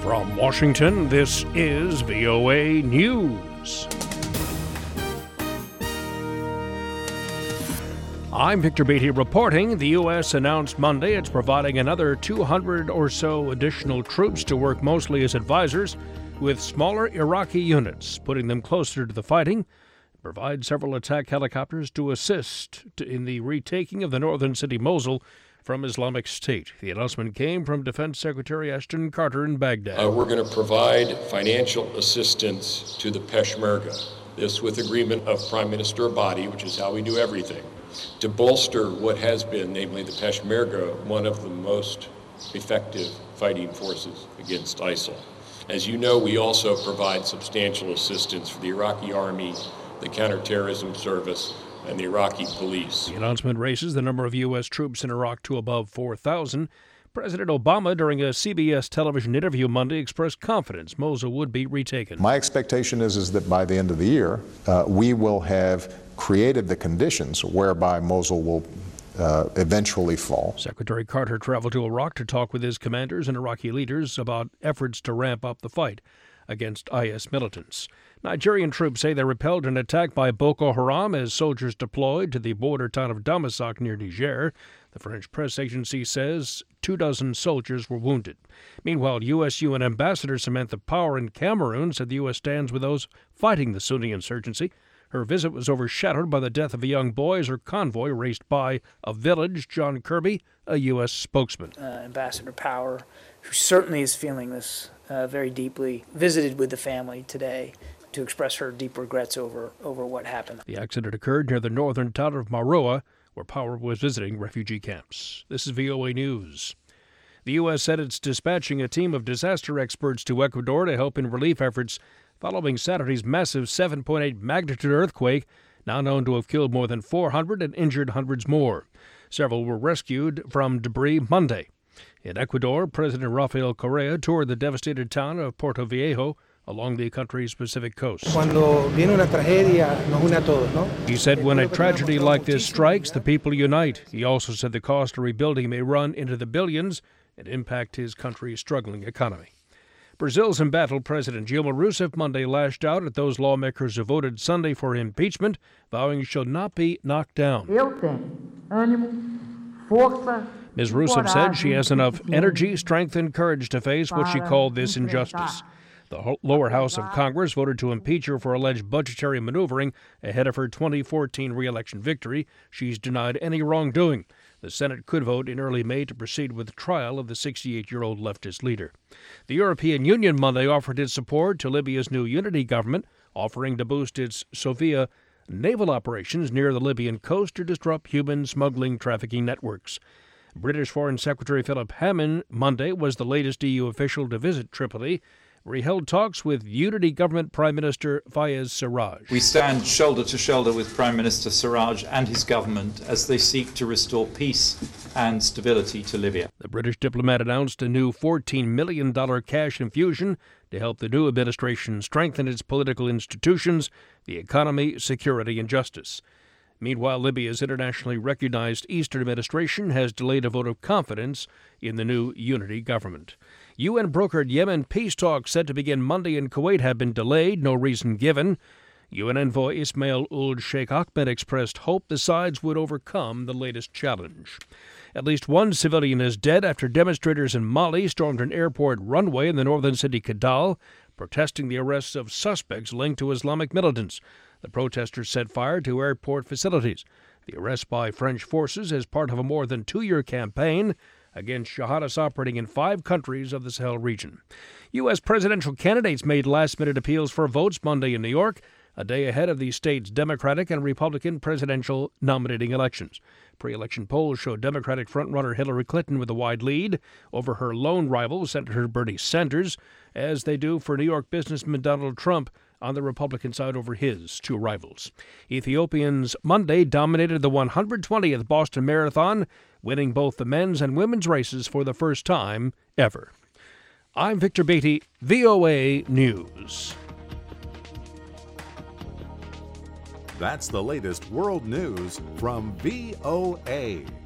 From Washington, this is VOA News. I'm Victor Beatty reporting. The U.S. announced Monday it's providing another 200 or so additional troops to work mostly as advisors with smaller Iraqi units, putting them closer to the fighting. Provide several attack helicopters to assist in the retaking of the northern city Mosul from Islamic State. The announcement came from Defense Secretary Ashton Carter in Baghdad. We're going to provide financial assistance to the Peshmerga, this with agreement of Prime Minister Abadi, which is how we do everything, to bolster what has been, namely the Peshmerga, one of the most effective fighting forces against ISIL. As you know, we also provide substantial assistance for the Iraqi army, the counterterrorism service, and the Iraqi police. The announcement raises the number of U.S. troops in Iraq to above 4,000. President Obama, during a CBS television interview Monday, expressed confidence Mosul would be retaken. My expectation is that by the end of the year, we will have created the conditions whereby Mosul will eventually fall. Secretary Carter traveled to Iraq to talk with his commanders and Iraqi leaders about efforts to ramp up the fight against IS militants. Nigerian troops say they repelled an attack by Boko Haram as soldiers deployed to the border town of Damasak near Niger. The French press agency says 24 soldiers were wounded. Meanwhile, U.S. UN Ambassador Samantha Power in Cameroon said the U.S. stands with those fighting the Sunni insurgency. Her visit was overshadowed by the death of a young boy as her convoy raced by a village. John Kirby, a U.S. spokesman. Ambassador Power, who certainly is feeling this very deeply, visited with the family today to express her deep regrets over what happened. The accident occurred near the northern town of Maroa, where Power was visiting refugee camps. This is VOA News. The U.S. said it's dispatching a team of disaster experts to Ecuador to help in relief efforts following Saturday's massive 7.8 magnitude earthquake, now known to have killed more than 400 and injured hundreds more. Several were rescued from debris Monday. In Ecuador, President Rafael Correa toured the devastated town of Puerto Viejo along the country's Pacific coast. He said when a tragedy like this strikes, the people unite. He also said the cost of rebuilding may run into the billions and impact his country's struggling economy. Brazil's embattled President Dilma Rousseff Monday lashed out at those lawmakers who voted Sunday for impeachment, vowing she'll not be knocked down. Ms. Rousseff said she has enough energy, strength, and courage to face what she called this injustice. The lower house of Congress voted to impeach her for alleged budgetary maneuvering ahead of her 2014 re-election victory. She's denied any wrongdoing. The Senate could vote in early May to proceed with the trial of the 68-year-old leftist leader. The European Union Monday offered its support to Libya's new unity government, offering to boost its Sofia naval operations near the Libyan coast to disrupt human smuggling trafficking networks. British Foreign Secretary Philip Hammond Monday was the latest EU official to visit Tripoli, where he held talks with Unity Government Prime Minister Fayez Sarraj. We stand shoulder to shoulder with Prime Minister Sarraj and his government as they seek to restore peace and stability to Libya. The British diplomat announced a new $14 million cash infusion to help the new administration strengthen its political institutions, the economy, security, and justice. Meanwhile, Libya's internationally recognized Eastern administration has delayed a vote of confidence in the new unity government. UN-brokered Yemen peace talks set to begin Monday in Kuwait have been delayed, no reason given. UN envoy Ismail Ould Sheikh Ahmed expressed hope the sides would overcome the latest challenge. At least one civilian is dead after demonstrators in Mali stormed an airport runway in the northern city Kidal, protesting the arrests of suspects linked to Islamic militants. The protesters set fire to airport facilities. The arrest by French forces is part of a more than 2-year campaign against jihadists operating in 5 countries of the Sahel region. U.S. presidential candidates made last-minute appeals for votes Monday in New York, a day ahead of the state's Democratic and Republican presidential nominating elections. Pre-election polls show Democratic frontrunner Hillary Clinton with a wide lead over her lone rival, Senator Bernie Sanders, as they do for New York businessman Donald Trump on the Republican side over his 2 rivals. Ethiopians Monday dominated the 120th Boston Marathon, winning both the men's and women's races for the first time ever. I'm Victor Beatty, VOA News. That's the latest world news from VOA.